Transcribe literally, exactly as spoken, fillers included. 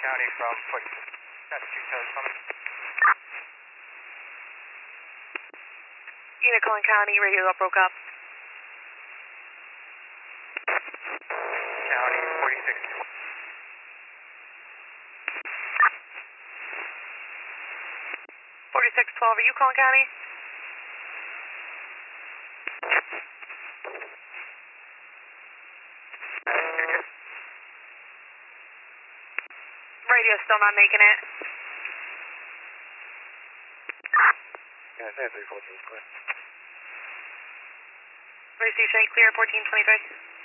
County from Massachusetts. Unicorn County, radio got broke up. County forty-six. forty-six twelve, are you Yukon County? Radio's still not making it. Yeah, I say three fourteen is clear. Race station eight clear, fourteen twenty-three.